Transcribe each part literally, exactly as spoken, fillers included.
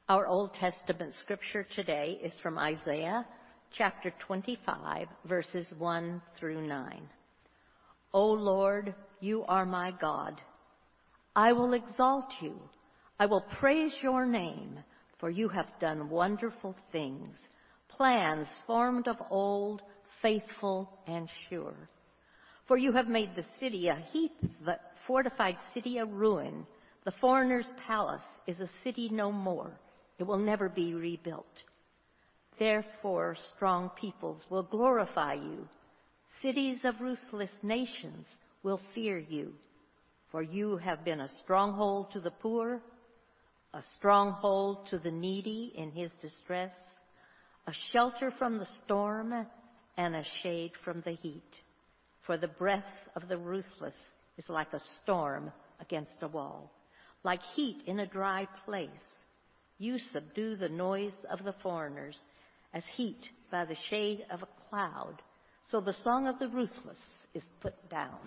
Our Old Testament scripture today is from Isaiah chapter twenty-five, verses one through nine. O Lord, you are my God. I will exalt you. I will praise your name, for you have done wonderful things, plans formed of old, faithful and sure. For you have made the city a heath, the fortified city a ruin. The foreigner's palace is a city no more. It will never be rebuilt. Therefore, strong peoples will glorify you. Cities of ruthless nations will fear you. For you have been a stronghold to the poor, a stronghold to the needy in his distress, a shelter from the storm, and a shade from the heat. For the breath of the ruthless is like a storm against a wall, like heat in a dry place. You subdue the noise of the foreigners as heat by the shade of a cloud. So the song of the ruthless is put down.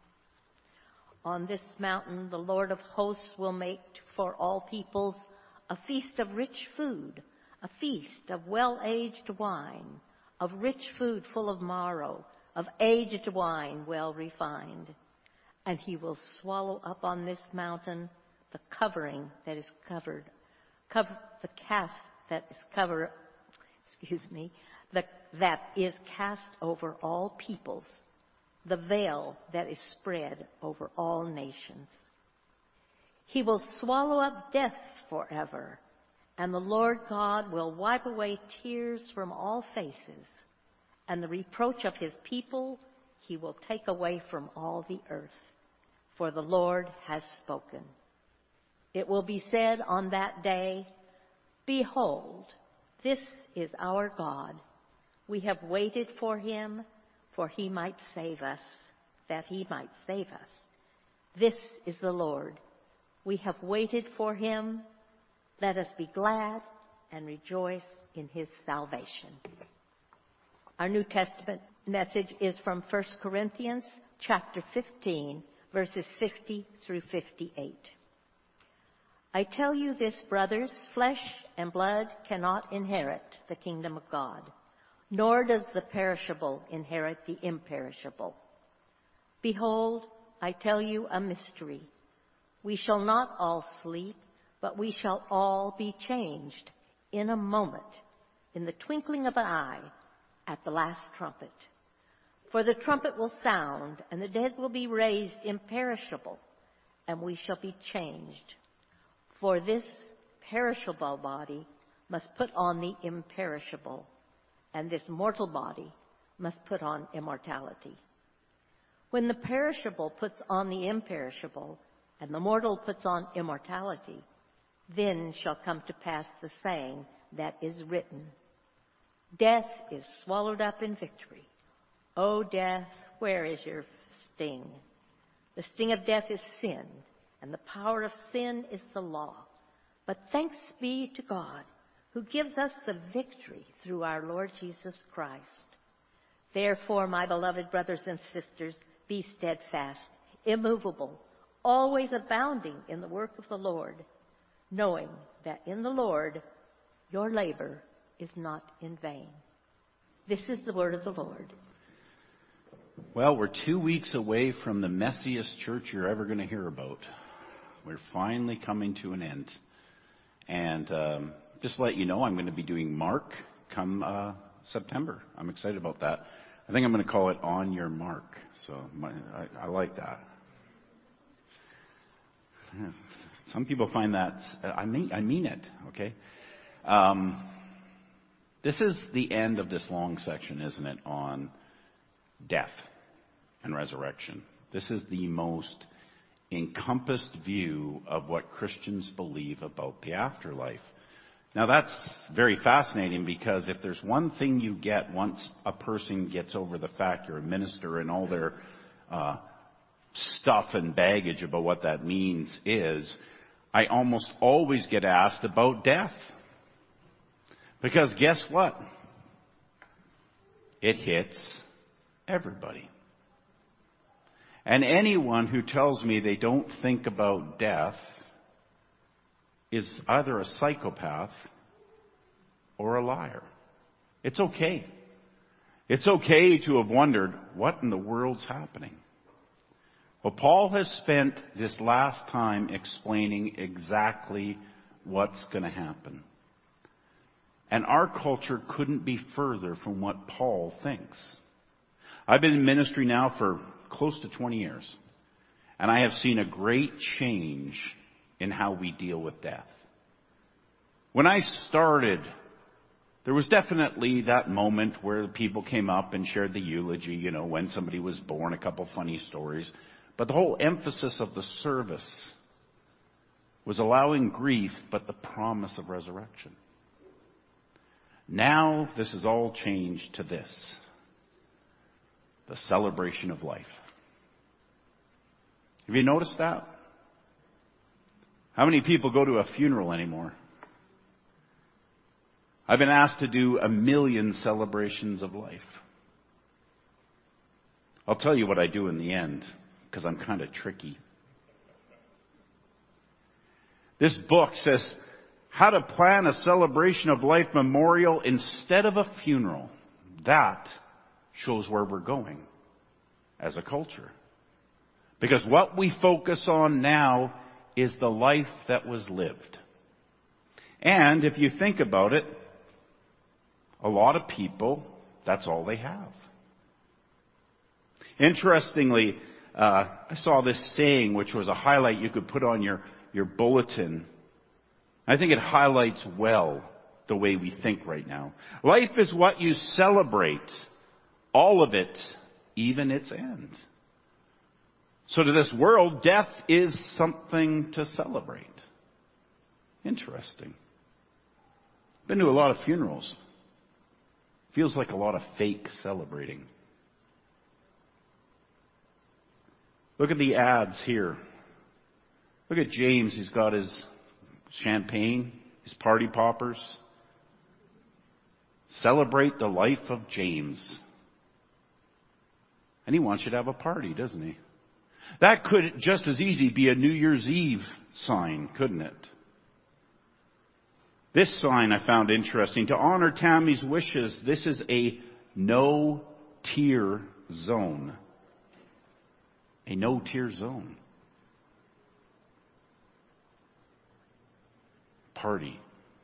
On this mountain the Lord of hosts will make for all peoples a feast of rich food, a feast of well-aged wine, of rich food full of marrow, of aged wine well refined. And he will swallow up on this mountain the covering that is covered, cover, the cast that is covered, excuse me, the, that is cast over all peoples, the veil that is spread over all nations. He will swallow up death forever, and the Lord God will wipe away tears from all faces, and the reproach of his people he will take away from all the earth. For the Lord has spoken. It will be said on that day, behold, this is our God. We have waited for him, for he might save us, that he might save us. This is the Lord. We have waited for him. Let us be glad and rejoice in his salvation. Our New Testament message is from First Corinthians chapter fifteen, verses fifty through fifty-eight. I tell you this, brothers, flesh and blood cannot inherit the kingdom of God, nor does the perishable inherit the imperishable. Behold, I tell you a mystery. We shall not all sleep, but we shall all be changed in a moment, in the twinkling of an eye, at the last trumpet. For the trumpet will sound, and the dead will be raised imperishable, and we shall be changed. For this perishable body must put on the imperishable, and this mortal body must put on immortality. When the perishable puts on the imperishable, and the mortal puts on immortality, then shall come to pass the saying that is written, death is swallowed up in victory. O death, where is your sting? The sting of death is sin, and the power of sin is the law. But thanks be to God, who gives us the victory through our Lord Jesus Christ. Therefore, my beloved brothers and sisters, be steadfast, immovable, always abounding in the work of the Lord, knowing that in the Lord your labor is not in vain. This is the word of the Lord. Well, we're two weeks away from the messiest church you're ever going to hear about. We're finally coming to an end. And um, just to let you know, I'm going to be doing Mark come uh, September. I'm excited about that. I think I'm going to call it On Your Mark. So my, I, I like that. Some people find that, I mean, I mean it, okay? Um, this is the end of this long section, isn't it, on death and resurrection. This is the most encompassed view of what Christians believe about the afterlife. Now that's very fascinating, because if there's one thing you get once a person gets over the fact you're a minister and all their uh, stuff and baggage about what that means is, I almost always get asked about death. Because guess what? It hits everybody. And anyone who tells me they don't think about death is either a psychopath or a liar. It's okay. It's okay to have wondered, what in the world's happening? Well, Paul has spent this last time explaining exactly what's going to happen. And our culture couldn't be further from what Paul thinks. I've been in ministry now for close to twenty years. And I have seen a great change in how we deal with death. When I started, there was definitely that moment where people came up and shared the eulogy, you know, when somebody was born, a couple funny stories. But the whole emphasis of the service was allowing grief, but the promise of resurrection. Now, this has all changed to this: the celebration of life. Have you noticed that? How many people go to a funeral anymore? I've been asked to do a million celebrations of life. I'll tell you what I do in the end, because I'm kind of tricky. This book says how to plan a celebration of life memorial instead of a funeral. That shows where we're going as a culture. Because what we focus on now is the life that was lived. And if you think about it, a lot of people, that's all they have. Interestingly, uh, I saw this saying, which was a highlight you could put on your, your bulletin. I think it highlights well the way we think right now. Life is what you celebrate, all of it, even its end. So to this world, death is something to celebrate. Interesting. Been to a lot of funerals. Feels like a lot of fake celebrating. Look at the ads here. Look at James. He's got his champagne, his party poppers. Celebrate the life of James. And he wants you to have a party, doesn't he? That could just as easy be a New Year's Eve sign, couldn't it? This sign I found interesting. To honor Tammy's wishes, this is a no-tear zone. A no-tear zone. Party.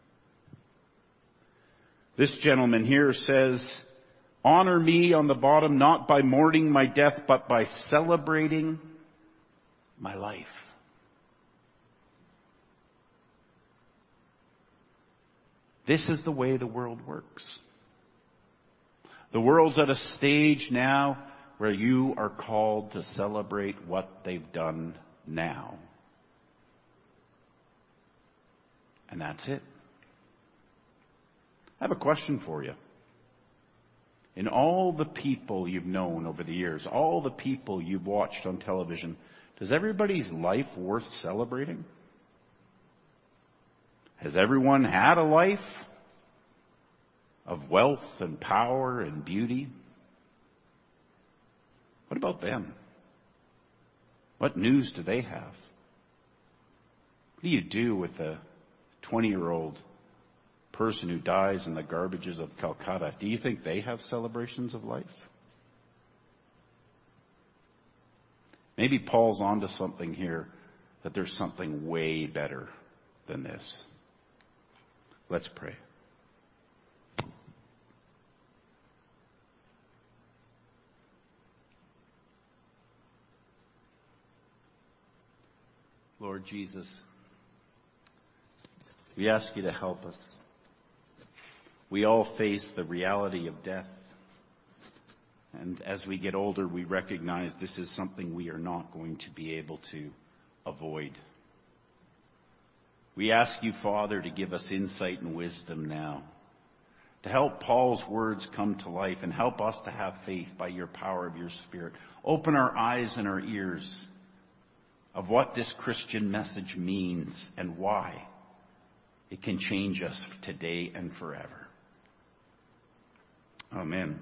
This gentleman here says, honor me on the bottom, not by mourning my death, but by celebrating my life. This is the way the world works. The world's at a stage now where you are called to celebrate what they've done now. And that's it. I have a question for you. In all the people you've known over the years, all the people you've watched on television, does everybody's life worth celebrating? Has everyone had a life of wealth and power and beauty? What about them? What news do they have? What do you do with a twenty-year-old person who dies in the garbages of Calcutta? Do you think they have celebrations of life? Maybe Paul's onto something here, that there's something way better than this. Let's pray. Lord Jesus, we ask you to help us. We all face the reality of death. And as we get older, we recognize this is something we are not going to be able to avoid. We ask you, Father, to give us insight and wisdom now, to help Paul's words come to life and help us to have faith by your power of your Spirit. Open our eyes and our ears of what this Christian message means and why it can change us today and forever. Amen.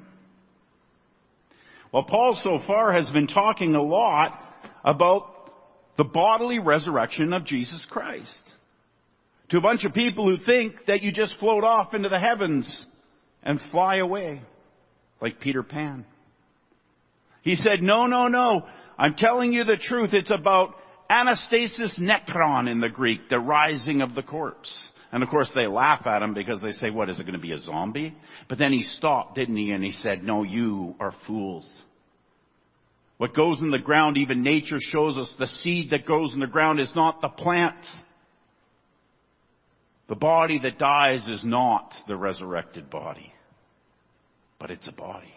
Well, Paul so far has been talking a lot about the bodily resurrection of Jesus Christ. to a bunch of people who think that you just float off into the heavens and fly away like Peter Pan. He said, no, no, no. I'm telling you the truth. It's about anastasis nekron in the Greek, the rising of the corpse. And of course they laugh at him because they say, what, is it going to be a zombie? But then he stopped, didn't he? And he said, no, you are fools. What goes in the ground, even nature shows us the seed that goes in the ground is not the plant. The body that dies is not the resurrected body, but it's a body.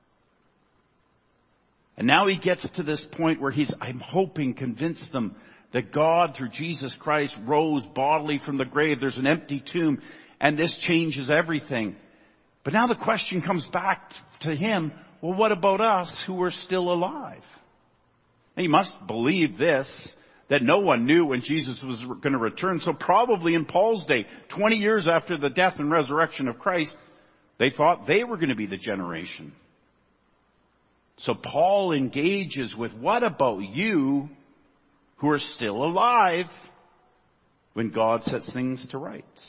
And now he gets to this point where he's, I'm hoping, convinced them that God, through Jesus Christ, rose bodily from the grave. There's an empty tomb, and this changes everything. But now the question comes back to him, well, what about us who are still alive? He must believe this, that no one knew when Jesus was going to return. So probably in Paul's day, twenty years after the death and resurrection of Christ, they thought they were going to be the generation. So Paul engages with, what about you who are still alive when God sets things to rights?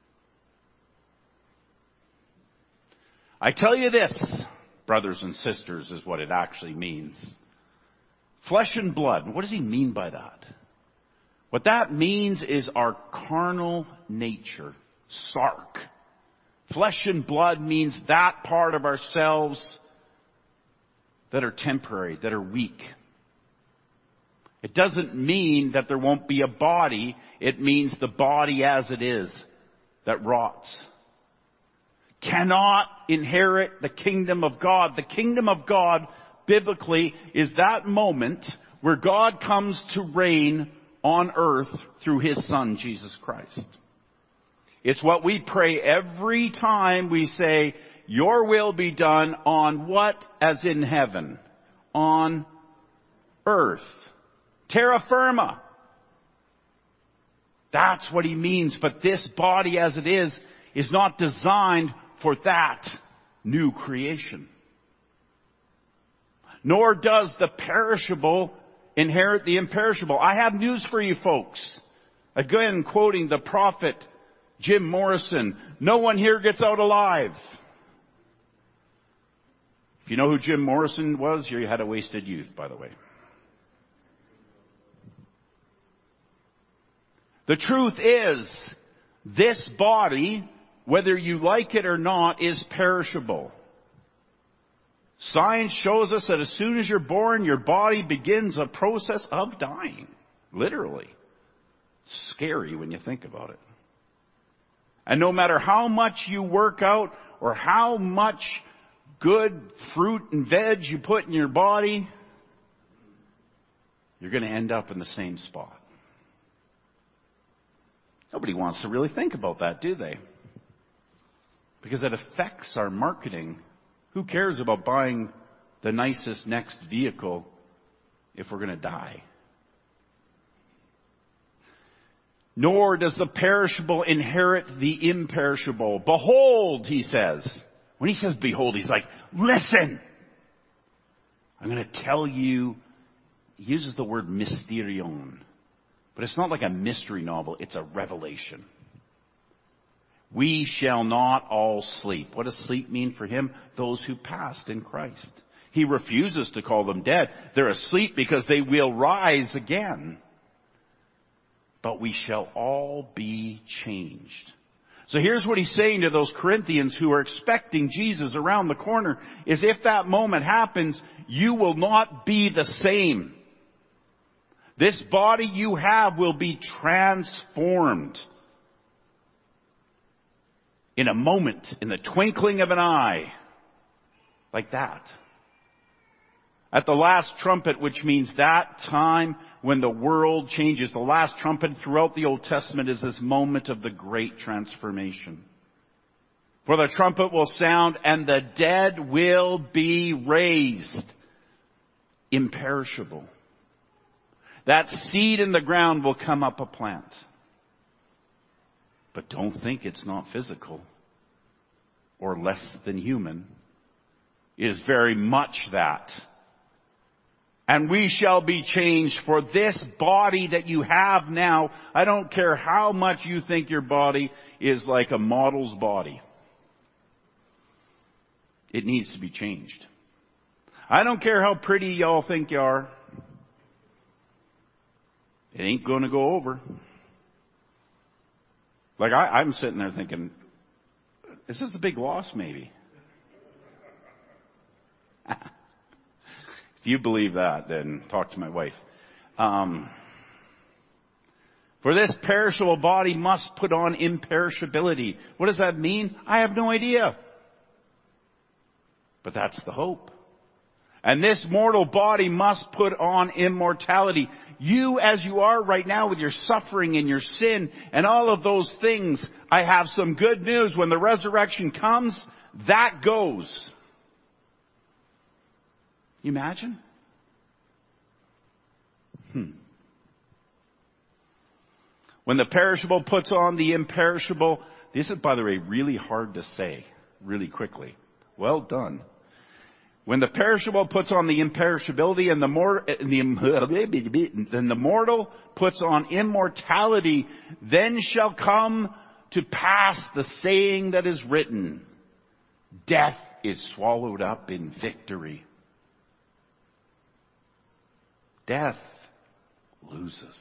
I tell you this, brothers and sisters, is what it actually means. Flesh and blood. What does he mean by that? What that means is our carnal nature. Sark. Flesh and blood means that part of ourselves that are temporary, that are weak. It doesn't mean that there won't be a body. It means the body as it is, that rots. Cannot inherit the kingdom of God. The kingdom of God, biblically, is that moment where God comes to reign on earth through His Son, Jesus Christ. It's what we pray every time we say, your will be done on what? As in heaven. On earth. Terra firma. That's what he means. But this body as it is, is not designed for that new creation. Nor does the perishable inherit the imperishable. I have news for you folks. Again, quoting the prophet Jim Morrison, no one here gets out alive. If you know who Jim Morrison was, you had a wasted youth, by the way. The truth is, this body, whether you like it or not, is perishable. Science shows us that as soon as you're born, your body begins a process of dying. Literally. It's scary when you think about it. And no matter how much you work out or how much good fruit and veg you put in your body, you're going to end up in the same spot. Nobody wants to really think about that, do they? Because it affects our marketing. Who cares about buying the nicest next vehicle if we're going to die? Nor does the perishable inherit the imperishable. Behold, he says. When he says behold, he's like, listen. I'm going to tell you. He uses the word mysterion. But it's not like a mystery novel. It's a revelation. We shall not all sleep. What does sleep mean for him? Those who passed in Christ. He refuses to call them dead. They're asleep because they will rise again. But we shall all be changed. So here's what he's saying to those Corinthians who are expecting Jesus around the corner, is if that moment happens, you will not be the same. This body you have will be transformed. In a moment, in the twinkling of an eye. Like that. At the last trumpet, which means that time when the world changes. The last trumpet throughout the Old Testament is this moment of the great transformation. For the trumpet will sound and the dead will be raised. Imperishable. That seed in the ground will come up a plant. But don't think it's not physical or less than human. It is very much that. And we shall be changed. For this body that you have now, I don't care how much you think your body is like a model's body. It needs to be changed. I don't care how pretty y'all think you are. It ain't going to go over. Like I, I'm sitting there thinking, this is a big loss maybe. If you believe that, then talk to my wife. Um, For this perishable body must put on imperishability. What does that mean? I have no idea. But that's the hope. And this mortal body must put on immortality. You as you are right now with your suffering and your sin and all of those things, I have some good news. When the resurrection comes, that goes. You imagine? Hmm. When the perishable puts on the imperishable, this is, by the way, really hard to say really quickly. Well done. When the perishable puts on the imperishability and the, mor- the, then the mortal puts on immortality, then shall come to pass the saying that is written, death is swallowed up in victory. Death loses.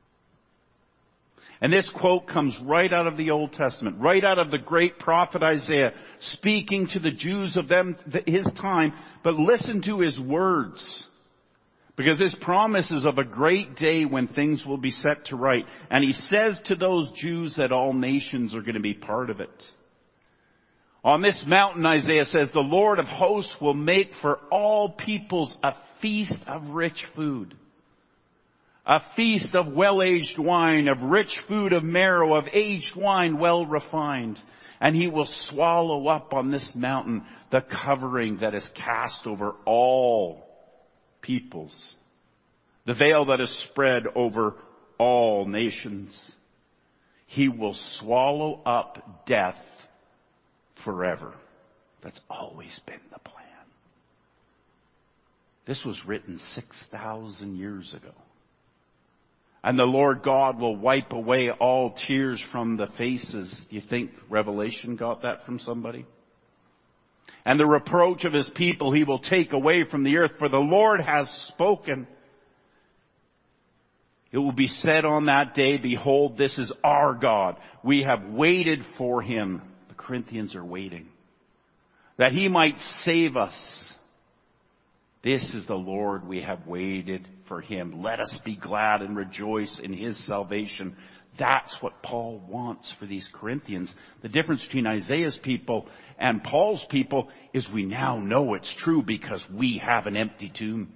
And this quote comes right out of the Old Testament, right out of the great prophet Isaiah, speaking to the Jews of them, his time. But listen to his words, because his promise is of a great day when things will be set to right. And he says to those Jews that all nations are going to be part of it. On this mountain, Isaiah says, the Lord of hosts will make for all peoples a feast of rich food. A feast of well-aged wine, of rich food of marrow, of aged wine well refined. And he will swallow up on this mountain the covering that is cast over all peoples. The veil that is spread over all nations. He will swallow up death forever. That's always been the plan. This was written six thousand years ago. And the Lord God will wipe away all tears from the faces. Do you think Revelation got that from somebody? And the reproach of his people he will take away from the earth, for the Lord has spoken. It will be said on that day, behold, this is our God. We have waited for him. The Corinthians are waiting. That he might save us. This is the Lord, we have waited for him. Let us be glad and rejoice in his salvation. That's what Paul wants for these Corinthians. The difference between Isaiah's people and Paul's people is we now know it's true because we have an empty tomb.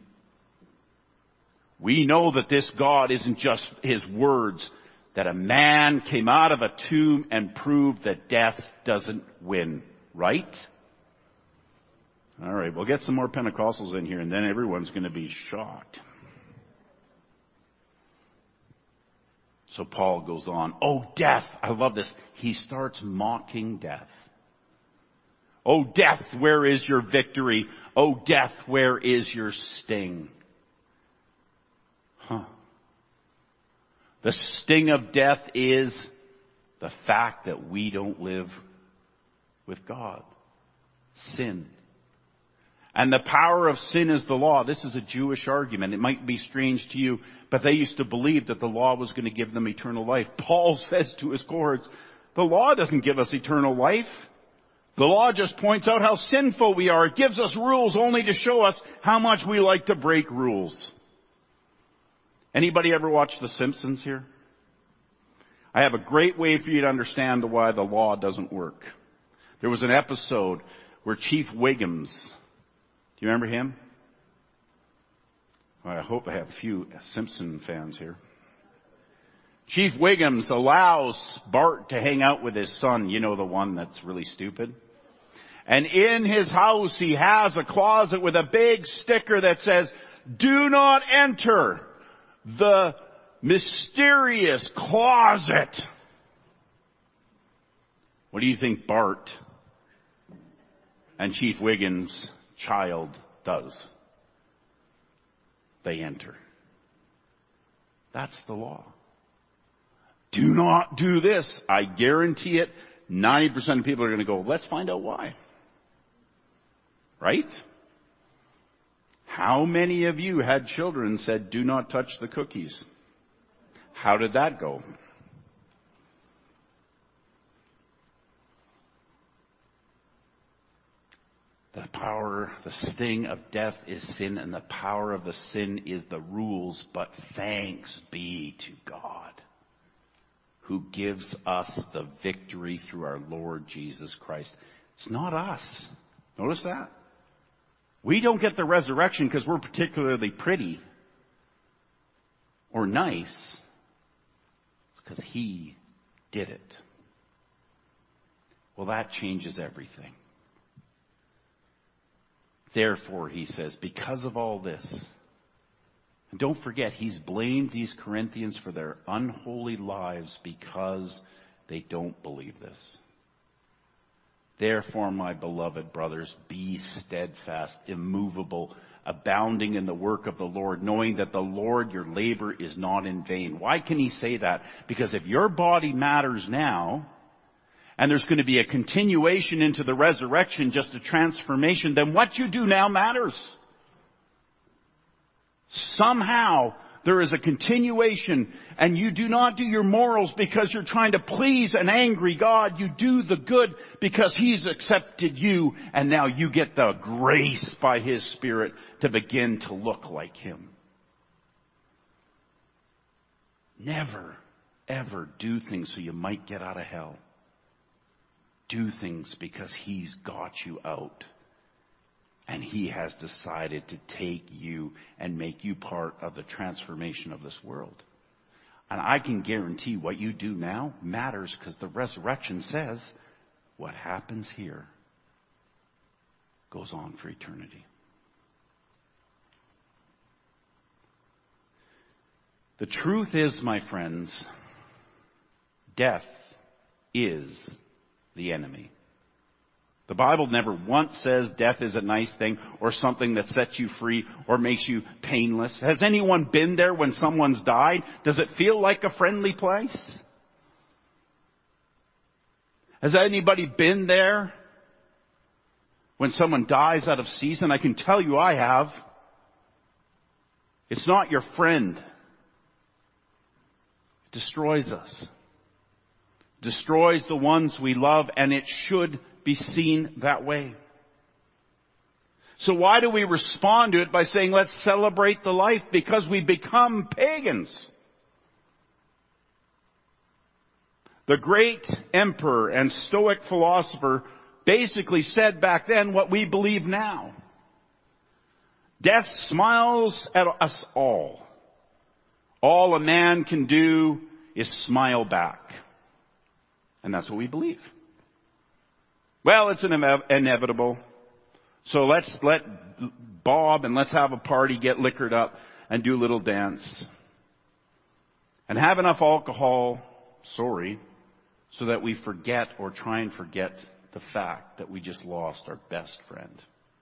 We know that this God isn't just his words, that a man came out of a tomb and proved that death doesn't win. Right? All right, we'll get some more Pentecostals in here and then everyone's going to be shocked. So Paul goes on, oh death, I love this. He starts mocking death. Oh death, where is your victory? Oh death, where is your sting? Huh. The sting of death is the fact that we don't live with God. Sin. And the power of sin is the law. This is a Jewish argument. It might be strange to you, but they used to believe that the law was going to give them eternal life. Paul says to his cohorts, the law doesn't give us eternal life. The law just points out how sinful we are. It gives us rules only to show us how much we like to break rules. Anybody ever watch The Simpsons here? I have a great way for you to understand why the law doesn't work. There was an episode where Chief Wiggums, do you remember him? Well, I hope I have a few Simpson fans here. Chief Wiggums allows Bart to hang out with his son, you know, the one that's really stupid. And in his house he has a closet with a big sticker that says, do not enter the mysterious closet. What do you think Bart and Chief Wiggins' child does? they enter. That's the law. Do not do this. I guarantee it, ninety percent of people are going to go, let's find out why. Right? How many of you had children and said, do not touch the cookies? How did that go? The power, the sting of death is sin, and the power of the sin is the rules. But thanks be to God, who gives us the victory through our Lord Jesus Christ. It's not us. Notice that? We don't get the resurrection because we're particularly pretty or nice. It's because He did it. Well, that changes everything. Therefore, he says, because of all this, and don't forget, he's blamed these Corinthians for their unholy lives because they don't believe this. Therefore, my beloved brothers, be steadfast, immovable, abounding in the work of the Lord, knowing that the Lord, your labor is not in vain. Why can he say that? Because if your body matters now, and there's going to be a continuation into the resurrection, just a transformation, then what you do now matters. Somehow there is a continuation, and you do not do your morals because you're trying to please an angry God. You do the good because He's accepted you, and now you get the grace by His Spirit to begin to look like Him. Never, ever do things so you might get out of hell. Do things because He's got you out. And He has decided to take you and make you part of the transformation of this world. And I can guarantee what you do now matters, because the resurrection says what happens here goes on for eternity. The truth is, my friends, death is the enemy. The Bible never once says death is a nice thing or something that sets you free or makes you painless. Has anyone been there when someone's died? Does it feel like a friendly place? Has anybody been there when someone dies out of season? I can tell you I have. It's not your friend. It destroys us. Destroys the ones we love, and it should be seen that way. So why do we respond to it by saying, let's celebrate the life? Because we become pagans. The great emperor and Stoic philosopher basically said back then what we believe now. Death smiles at us all. All a man can do is smile back. And that's what we believe. Well, it's inev- inevitable. So let's let Bob and let's have a party, get liquored up, and do a little dance. And have enough alcohol, sorry, so that we forget or try and forget the fact that we just lost our best friend.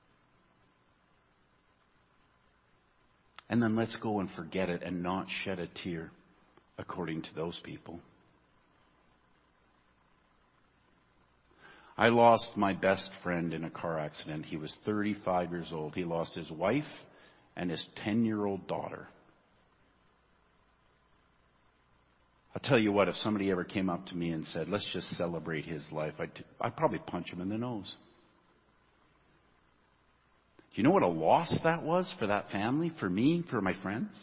And then let's go and forget it and not shed a tear, according to those people. I lost my best friend in a car accident. He was thirty-five years old. He lost his wife and his ten-year-old daughter. I'll tell you what, if somebody ever came up to me and said, let's just celebrate his life, I'd, I'd probably punch him in the nose. Do you know what a loss that was for that family, for me, for my friends?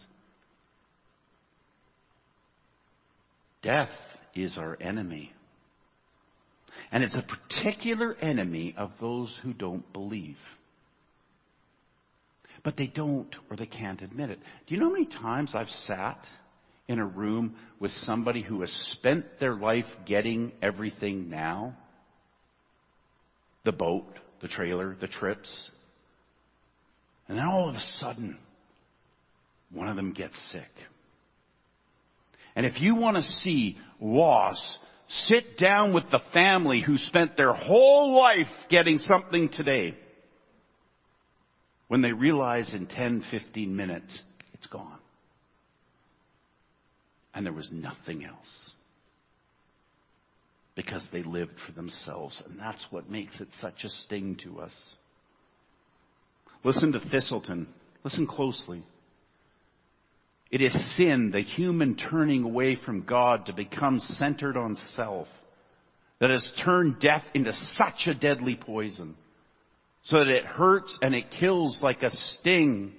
Death is our enemy. And it's a particular enemy of those who don't believe. But they don't, or they can't admit it. Do you know how many times I've sat in a room with somebody who has spent their life getting everything now? The boat, the trailer, the trips. And then all of a sudden, one of them gets sick. And if you want to see loss, sit down with the family who spent their whole life getting something today. When they realize in ten, fifteen minutes, It's gone. And there was nothing else. Because they lived for themselves. And that's what makes it such a sting to us. Listen to Thistleton. Listen closely. It is sin, the human turning away from God to become centered on self, that has turned death into such a deadly poison, so that it hurts and it kills like a sting.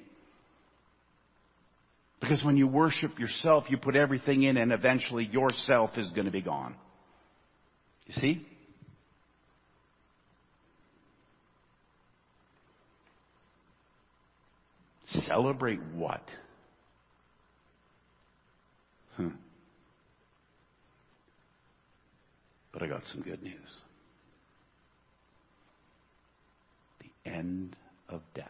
Because when you worship yourself, you put everything in, and eventually yourself is going to be gone. You see? Celebrate what? Hmm. But I got some good news. The end of death.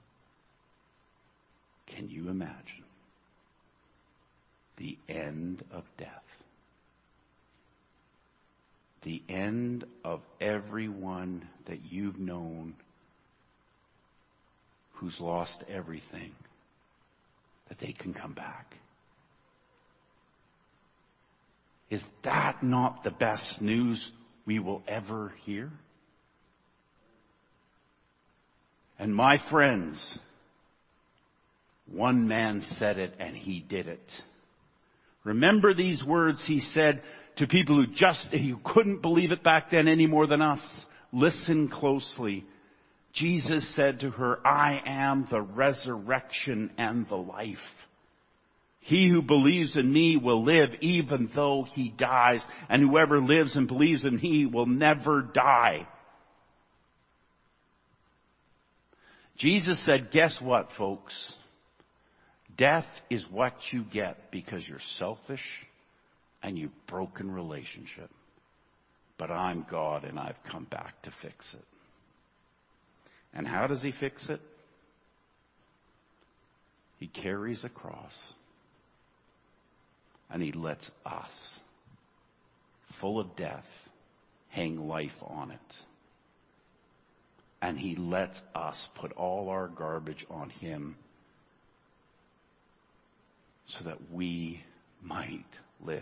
Can you imagine? The end of death. The end of everyone that you've known who's lost everything, that they can come back. Is that not the best news we will ever hear? And my friends, one man said it and he did it. Remember these words he said to people who just, who couldn't believe it back then any more than us. Listen closely. Jesus said to her, I am the resurrection and the life. He who believes in me will live even though he dies, and whoever lives and believes in me will never die. Jesus said, guess what, folks? Death is what you get because you're selfish and you've broken relationship. But I'm God and I've come back to fix it. And how does he fix it? He carries a cross. And he lets us, full of death, hang life on it. And he lets us put all our garbage on him so that we might live.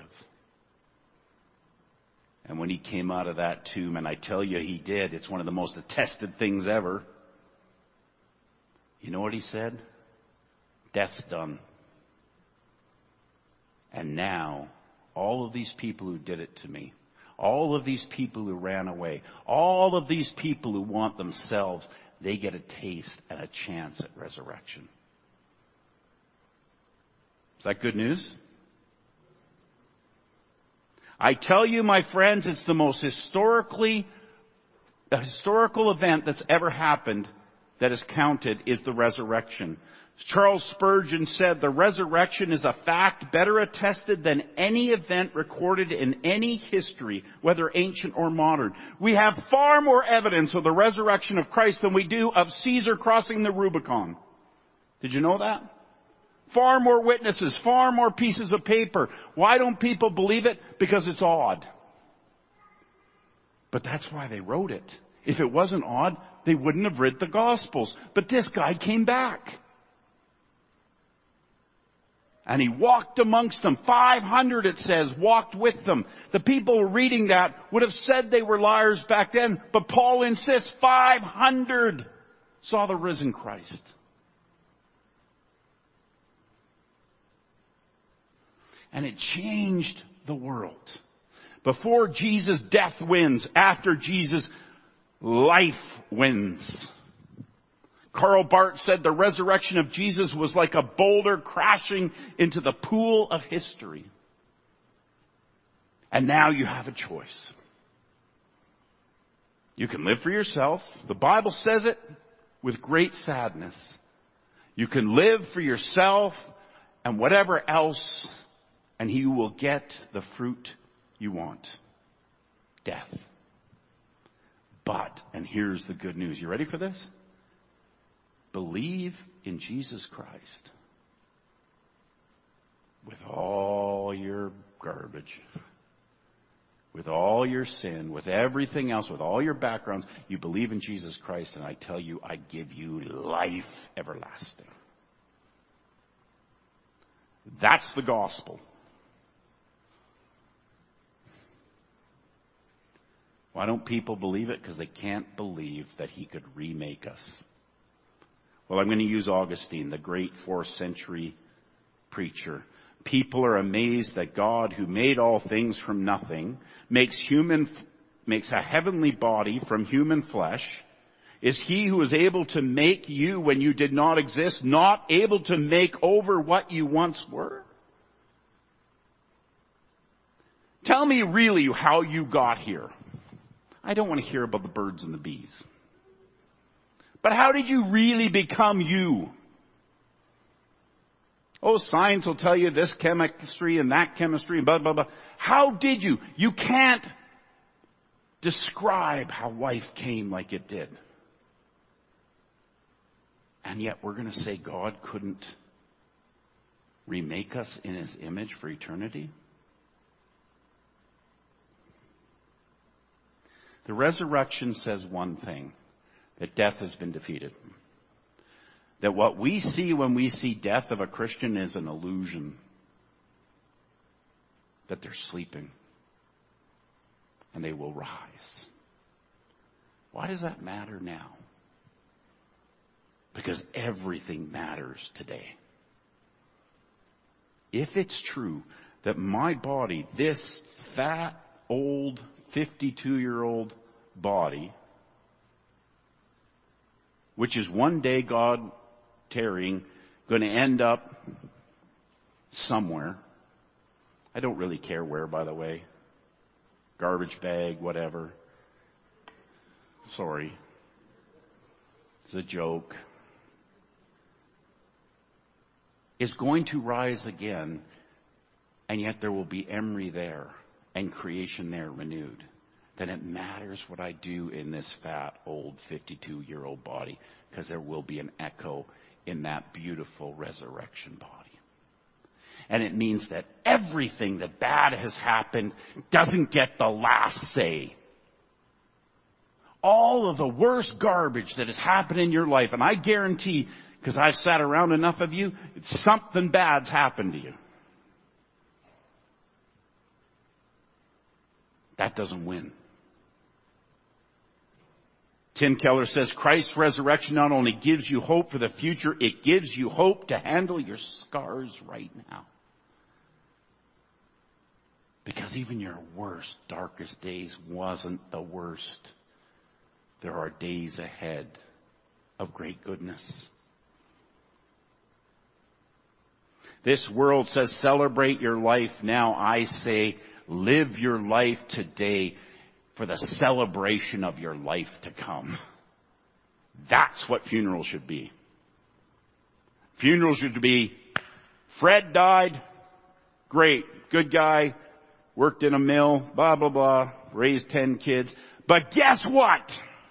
And when he came out of that tomb, and I tell you he did, it's one of the most attested things ever. You know what he said? Death's done. And now, all of these people who did it to me, all of these people who ran away, all of these people who want themselves, they get a taste and a chance at resurrection. Is that good news? I tell you, my friends, it's the most historically, a historical event that's ever happened that is counted is the resurrection. Charles Spurgeon said, the resurrection is a fact better attested than any event recorded in any history, whether ancient or modern. We have far more evidence of the resurrection of Christ than we do of Caesar crossing the Rubicon. Did you know that? Far more witnesses, far more pieces of paper. Why don't people believe it? Because it's odd. But that's why they wrote it. If it wasn't odd, they wouldn't have read the Gospels. But this guy came back. And he walked amongst them. five hundred, it says, walked with them. The people reading that would have said they were liars back then. But Paul insists five hundred saw the risen Christ. And it changed the world. Before Jesus, death wins. After Jesus, life wins. Karl Barth said the resurrection of Jesus was like a boulder crashing into the pool of history. And now you have a choice. You can live for yourself. The Bible says it with great sadness. You can live for yourself and whatever else, and you will get the fruit you want. Death. But, and here's the good news. You ready for this? Believe in Jesus Christ with all your garbage, with all your sin, with everything else, with all your backgrounds. You believe in Jesus Christ, and I tell you, I give you life everlasting. That's the gospel. Why don't people believe it? Because they can't believe that he could remake us. Well, I'm going to use Augustine, the great fourth century preacher. People are amazed that God, who made all things from nothing, makes human, makes a heavenly body from human flesh. Is he who is able to make you when you did not exist, not able to make over what you once were? Tell me really how you got here. I don't want to hear about the birds and the bees. But how did you really become you? Oh, science will tell you this chemistry and that chemistry and blah, blah, blah. How did you? You can't describe how life came like it did. And yet we're going to say God couldn't remake us in his image for eternity? The resurrection says one thing, that death has been defeated. That what we see when we see death of a Christian is an illusion. That they're sleeping. And they will rise. Why does that matter now? Because everything matters today. If it's true that my body, this fat, old, fifty-two-year-old body, which is one day, God tarrying, going to end up somewhere. I don't really care where, by the way. Garbage bag, whatever. Sorry. It's a joke. Is going to rise again, and yet there will be Emery there and creation there renewed. Then it matters what I do in this fat, old, fifty-two-year-old body, because there will be an echo in that beautiful resurrection body. And it means that everything that bad has happened doesn't get the last say. All of the worst garbage that has happened in your life, and I guarantee, because I've sat around enough of you, it's something bad's happened to you. That doesn't win. Tim Keller says Christ's resurrection not only gives you hope for the future, it gives you hope to handle your scars right now. Because even your worst, darkest days wasn't the worst. There are days ahead of great goodness. This world says celebrate your life now. I say live your life today for the celebration of your life to come. That's what funerals should be. Funerals should be, Fred died, great, good guy, worked in a mill, blah, blah, blah, raised ten kids. But guess what?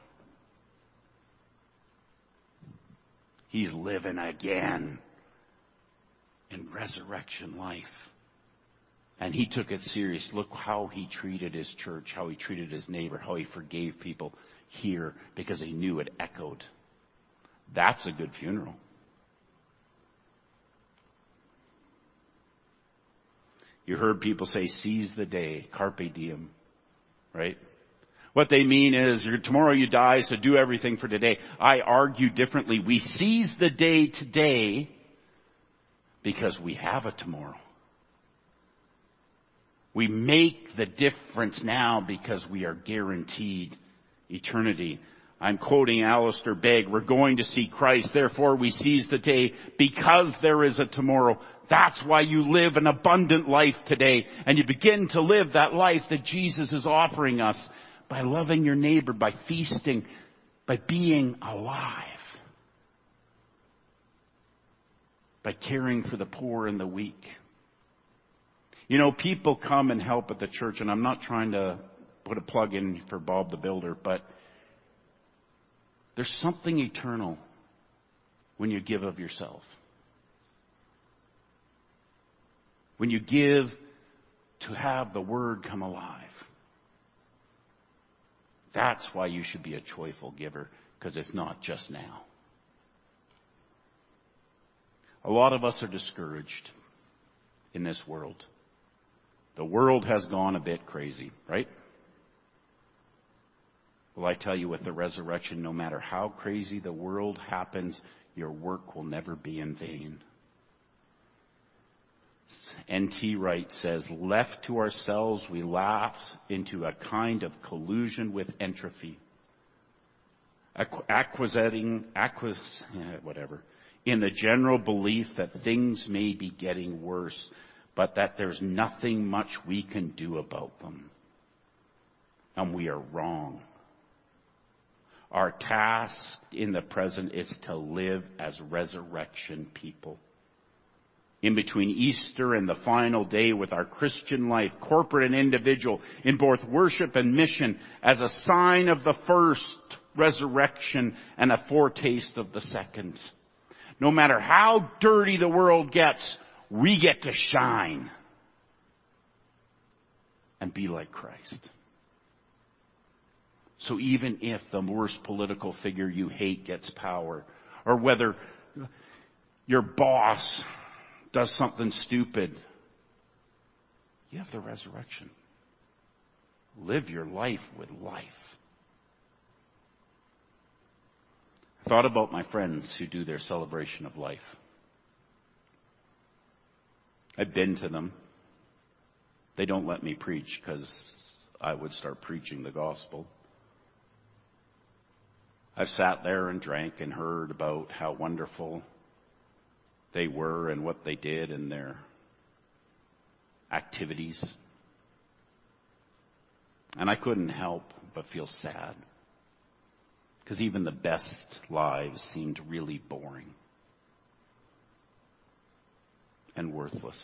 He's living again in resurrection life. And he took it serious. Look how he treated his church, how he treated his neighbor, how he forgave people here because he knew it echoed. That's a good funeral. You heard people say, seize the day, carpe diem, right? What they mean is, tomorrow you die, so do everything for today. I argue differently. We seize the day today because we have a tomorrow. We make the difference now because we are guaranteed eternity. I'm quoting Alistair Begg. We're going to see Christ, therefore we seize the day because there is a tomorrow. That's why you live an abundant life today. And you begin to live that life that Jesus is offering us by loving your neighbor, by feasting, by being alive, by caring for the poor and the weak. You know, people come and help at the church, and I'm not trying to put a plug in for Bob the Builder, but there's something eternal when you give of yourself. When you give to have the Word come alive. That's why you should be a joyful giver, because it's not just now. A lot of us are discouraged. in this world. The world has gone a bit crazy, right? Well, I tell you, with the resurrection, no matter how crazy the world happens, your work will never be in vain. N T Wright says, left to ourselves, we lapse into a kind of collusion with entropy. Acquiescing, acquis, whatever, in the general belief that things may be getting worse, but that there's nothing much we can do about them. And we are wrong. Our task in the present is to live as resurrection people. In between Easter and the final day, with our Christian life, corporate and individual, in both worship and mission, as a sign of the first resurrection and a foretaste of the second. No matter how dirty the world gets, we get to shine and be like Christ. So even if the worst political figure you hate gets power, or whether your boss does something stupid, you have the resurrection. Live your life with life. I thought about my friends who do their celebration of life. I've been to them. They don't let me preach because I would start preaching the gospel. I've sat there and drank and heard about how wonderful they were and what they did and their activities. And I couldn't help but feel sad, because even the best lives seemed really boring and worthless.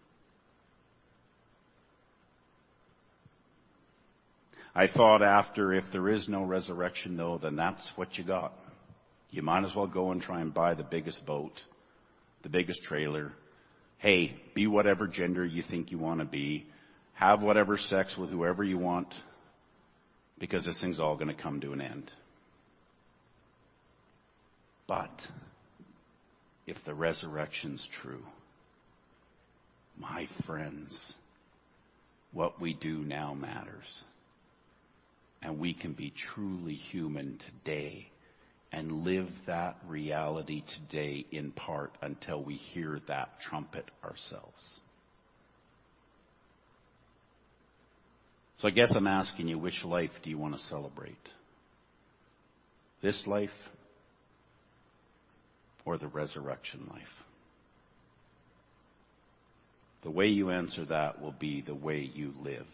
I thought after, if there is no resurrection, though, then that's what you got. You might as well go and try and buy the biggest boat, the biggest trailer. Hey, be whatever gender you think you want to be. Have whatever sex with whoever you want, because this thing's all going to come to an end. But if the resurrection's true, my friends, what we do now matters. And we can be truly human today and live that reality today in part until we hear that trumpet ourselves. So I guess I'm asking you, which life do you want to celebrate? This life or the resurrection life? The way you answer that will be the way you live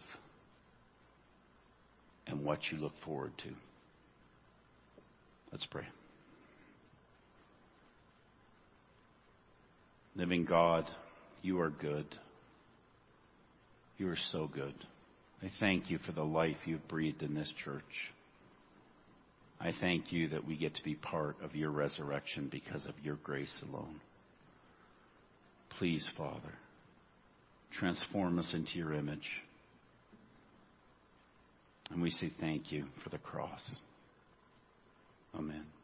and what you look forward to. Let's pray. Living God, you are good. You are so good. I thank you for the life you've breathed in this church. I thank you that we get to be part of your resurrection because of your grace alone. Please, Father, transform us into your image. And we say thank you for the cross. Amen.